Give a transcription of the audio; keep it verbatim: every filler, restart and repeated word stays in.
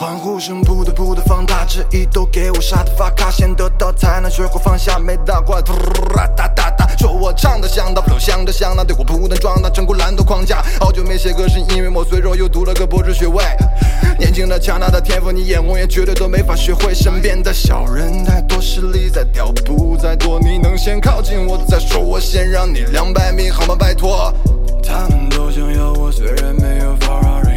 欢呼声不得不得放大，质疑都给我杀的发卡，先得到才能学会放下，没大怪哒哒哒，说我唱的像，到 flow 像的像，那对我不能装，那整蛊懒惰框架。好久没写歌是因为我随手又读了个博士学位，年轻的强大的天赋，你眼红也绝对都没法学会。身边的小人太多，势力在调不再多，你能先靠近我再说，我先让你两百米好吗？拜托。他们都想要我，虽然没有 Ferrari。